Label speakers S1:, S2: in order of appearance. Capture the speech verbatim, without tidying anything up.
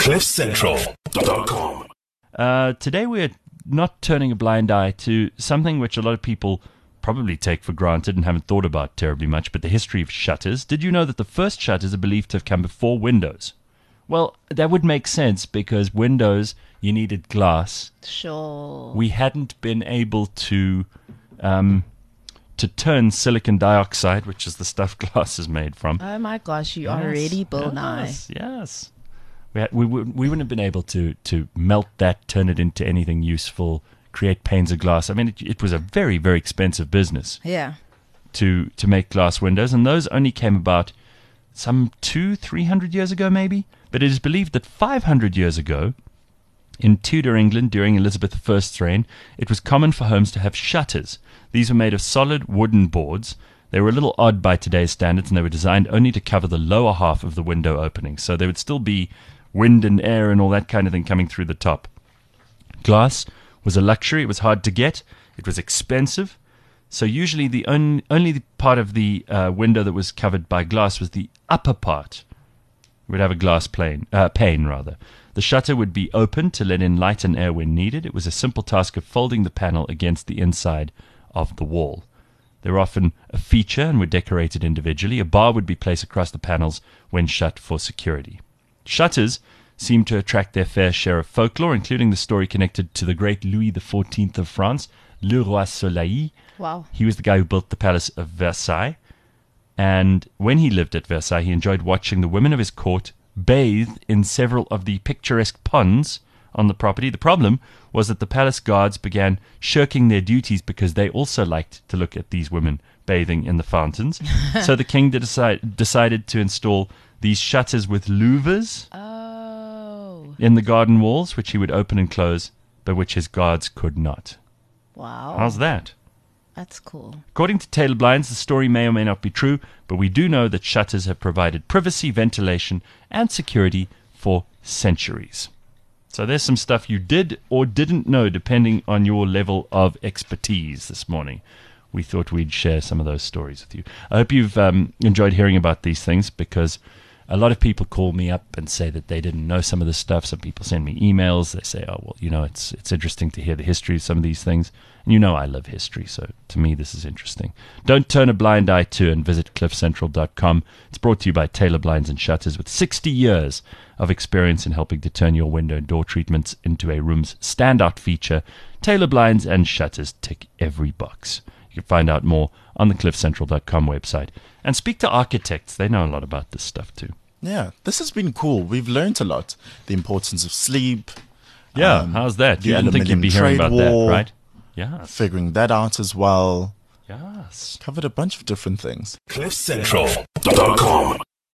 S1: cliff central dot com.
S2: Uh, today we're not turning a blind eye to something which a lot of people probably take for granted and haven't thought about terribly much, but the history of shutters. Did you know that the first shutters are believed to have come before windows? Well, that would make sense because windows, you needed glass.
S3: Sure.
S2: We hadn't been able to um, to turn silicon dioxide, which is the stuff glass is made from.
S3: Oh my gosh, you
S2: Yes,
S3: are ready, Bill Nye.
S2: Yes, yes. We, had, we, we wouldn't have been able to, to melt that, turn it into anything useful, create panes of glass. I mean, it, it was a very, very expensive business
S3: Yeah.
S2: to, to make glass windows, and those only came about some two, three hundred years ago, maybe. But it is believed that five hundred years ago, in Tudor England during Elizabeth the First's reign, it was common for homes to have shutters. These were made of solid wooden boards. They were a little odd by today's standards, and they were designed only to cover the lower half of the window opening. So there would still be wind and air and all that kind of thing coming through the top. Glass was a luxury. It was hard to get. It was expensive. So usually the on, only the part of the uh, window that was covered by glass was the upper part. It would have a glass plane, uh, pane, rather. The shutter would be open to let in light and air when needed. It was a simple task of folding the panel against the inside of the wall. They were often a feature and were decorated individually. A bar would be placed across the panels when shut for security. Shutters seem to attract their fair share of folklore, including the story connected to the great Louis the Fourteenth of France, Le Roi Soleil.
S3: Wow.
S2: He was the guy who built the Palace of Versailles. And when he lived at Versailles, he enjoyed watching the women of his court bathe in several of the picturesque ponds on the property. The problem was that the palace guards began shirking their duties because they also liked to look at these women bathing in the fountains. So the king decide, decided to install these shutters with louvers
S3: Oh.
S2: in the garden walls, which he would open and close, but which his guards could not.
S3: Wow.
S2: How's that?
S3: That's cool.
S2: According to Taylor Blinds, the story may or may not be true, but we do know that shutters have provided privacy, ventilation, and security for centuries. So there's some stuff you did or didn't know depending on your level of expertise this morning. We thought we'd share some of those stories with you. I hope you've um, enjoyed hearing about these things, because a lot of people call me up and say that they didn't know some of this stuff. Some people send me emails. They say, oh, well, you know, it's it's interesting to hear the history of some of these things. And you know I love history, so to me this is interesting. Don't turn a blind eye to, and visit cliff central dot com. It's brought to you by Taylor Blinds and Shutters, with sixty years of experience in helping to turn your window and door treatments into a room's standout feature. Taylor Blinds and Shutters tick every box. You can find out more on the cliff central dot com website. And speak to architects. They know a lot about this stuff too.
S4: Yeah, this has been cool. We've learned a lot. The importance of sleep.
S2: Yeah,
S4: um,
S2: how's that?
S4: the
S2: You didn't think you'd be
S4: aluminium
S2: hearing about
S4: trade war,
S2: that, right? Yes.
S4: Figuring that out as well.
S2: Yes.
S4: Covered a bunch of different things.
S1: cliff central dot com